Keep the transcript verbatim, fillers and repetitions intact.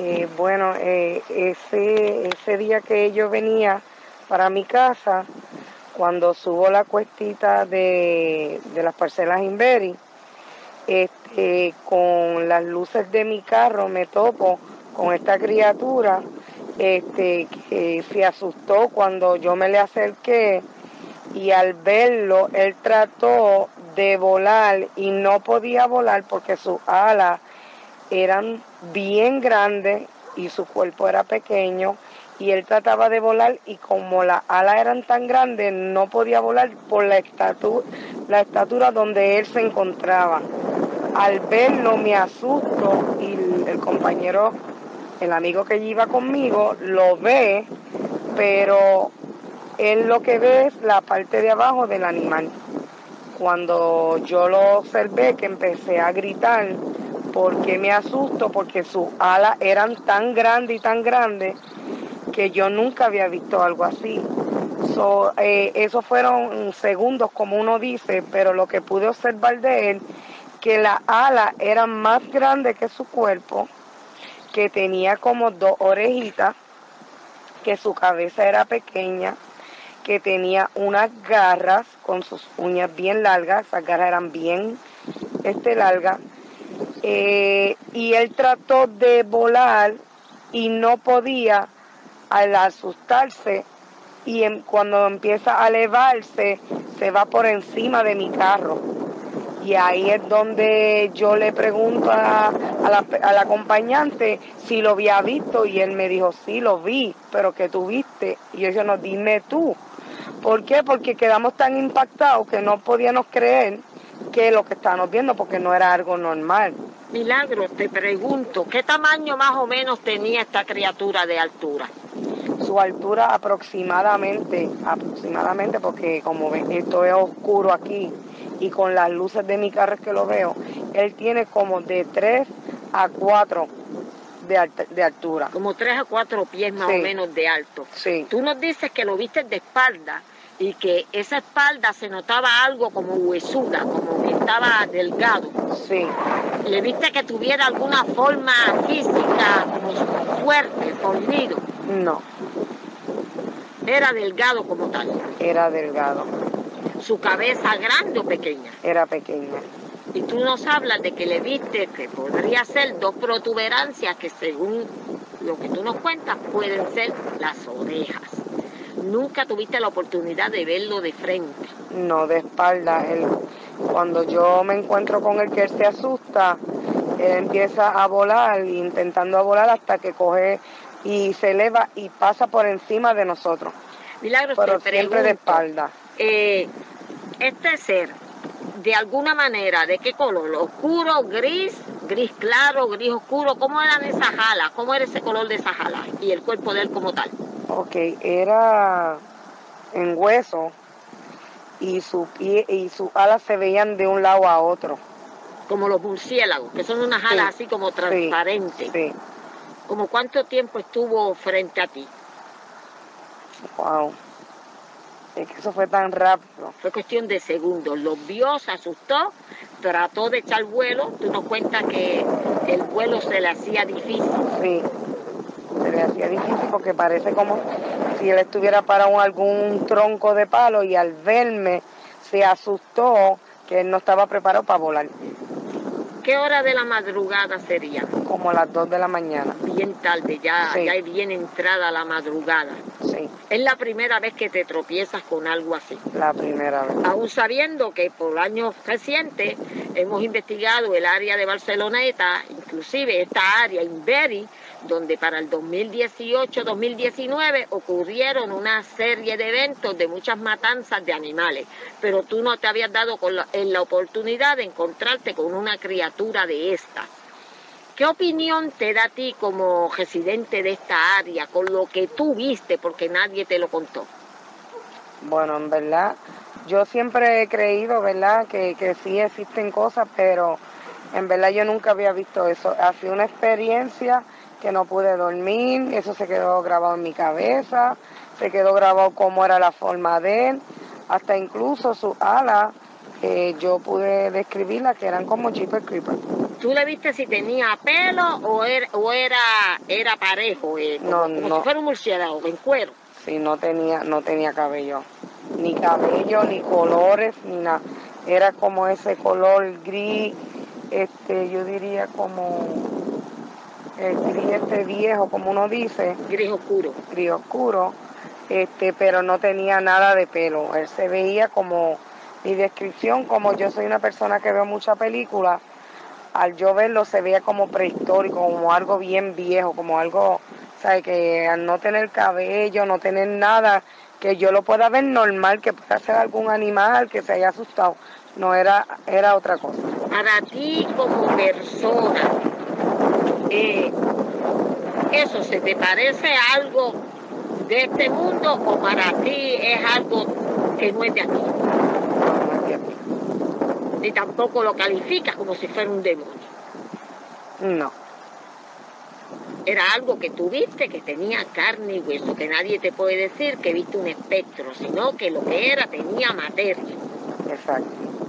Eh, bueno, eh, ese, ese día que yo venía para mi casa, cuando subo la cuestita de, de las parcelas Invery, este, con las luces de mi carro me topo con esta criatura este, que se asustó cuando yo me le acerqué, y al verlo él trató de volar y no podía volar porque sus alas eran bien grandes y su cuerpo era pequeño, y él trataba de volar y como las alas eran tan grandes no podía volar por la estatura, la estatura donde él se encontraba. Al verlo me asusto y el, el compañero, el amigo que iba conmigo, lo ve, pero él lo que ve es la parte de abajo del animal. Cuando yo lo observé, que empecé a gritar, porque me asusto, porque sus alas eran tan grandes y tan grandes que yo nunca había visto algo así. So, eh, esos fueron segundos, como uno dice, pero lo que pude observar de él, que las alas eran más grandes que su cuerpo, que tenía como dos orejitas, que su cabeza era pequeña, que tenía unas garras con sus uñas bien largas, esas garras eran bien este, largas, eh, y él trató de volar y no podía al asustarse, y en, cuando empieza a elevarse se va por encima de mi carro, y ahí es donde yo le pregunto a, a, la, al acompañante si lo había visto, y él me dijo, sí, lo vi, pero ¿qué tú viste? Y yo dije, no, dime tú. ¿Por qué? Porque quedamos tan impactados que no podíamos creer que lo que estábamos viendo, porque no era algo normal. Milagros, te pregunto, ¿qué tamaño más o menos tenía esta criatura de altura? Su altura aproximadamente, aproximadamente, porque como ven, esto es oscuro aquí, y con las luces de mi carro es que lo veo, él tiene como de tres a cuatro de, alt de altura. Como tres a cuatro pies más sí. o menos de alto. Sí. Tú nos dices que lo viste de espalda y que esa espalda se notaba algo como huesuda, como que estaba delgado. Sí. ¿Le viste que tuviera alguna forma física como fuerte, fornido? No. Era delgado como tal. Era delgado. ¿Su cabeza grande o pequeña? Era pequeña. Y tú nos hablas de que le viste que podría ser dos protuberancias que según lo que tú nos cuentas pueden ser las orejas. Nunca tuviste la oportunidad de verlo de frente. No, de espalda. Él, cuando yo me encuentro con él que él se asusta, él empieza a volar, intentando a volar hasta que coge y se eleva y pasa por encima de nosotros. Milagros, pero te siempre pregunto, de espalda. Eh, este ser, de alguna manera, ¿de qué color? ¿Oscuro, gris, gris claro, gris oscuro? ¿Cómo eran esas alas? ¿Cómo era ese color de esas alas? Y el cuerpo de él como tal. Ok, era en hueso, y su pie y sus alas se veían de un lado a otro. Como los murciélagos, que son unas alas sí, así como transparentes. Sí, sí. ¿Como cuánto tiempo estuvo frente a ti? Wow. Es que eso fue tan rápido. Fue cuestión de segundos. Lo vio, se asustó, trató de echar vuelo. Tú nos cuentas que el vuelo se le hacía difícil. Sí, se le hacía difícil porque parece como si él estuviera para un, algún tronco de palo, y al verme se asustó, que él no estaba preparado para volar. ¿Qué hora de la madrugada sería? Como las dos de la mañana. Bien tarde, ya, sí. ya bien entrada la madrugada. Sí. ¿Es la primera vez que te tropiezas con algo así? La primera vez. Aún sabiendo que por años recientes hemos investigado el área de Barceloneta, inclusive esta área, Invery, donde para el dos mil dieciocho dos mil diecinueve ocurrieron una serie de eventos de muchas matanzas de animales, pero tú no te habías dado con la, en la oportunidad de encontrarte con una criatura de esta. ¿Qué opinión te da a ti como residente de esta área con lo que tú viste, porque nadie te lo contó? Bueno, en verdad, yo siempre he creído, ¿verdad?, que, que sí existen cosas, pero en verdad yo nunca había visto eso. Ha sido una experiencia que no pude dormir, eso se quedó grabado en mi cabeza, se quedó grabado cómo era la forma de él, hasta incluso sus alas, eh, yo pude describirlas que eran como Jeepers Creepers. ¿Tú le viste si tenía pelo o era, o era, era parejo, eh, como, No, como no. si fuera un murciélago, en cuero? Sí, no tenía, no tenía cabello. Ni cabello, ni colores, ni nada. Era como ese color gris, este, yo diría como el gris este viejo, como uno dice. Gris oscuro. Gris oscuro, este, pero no tenía nada de pelo. Él se veía como, mi descripción, como yo soy una persona que veo mucha película, al yo verlo se veía como prehistórico, como algo bien viejo, como algo, ¿sabes? Que al no tener cabello, no tener nada, que yo lo pueda ver normal, que pueda ser algún animal que se haya asustado. No, era, era otra cosa. Para ti como persona, eh, ¿eso se te parece a algo de este mundo o para ti es algo que no es de aquí? No, no es de aquí. Ni tampoco lo calificas como si fuera un demonio. No. Era algo que tú viste, que tenía carne y hueso, que nadie te puede decir que viste un espectro, sino que lo que era tenía materia. Exacto.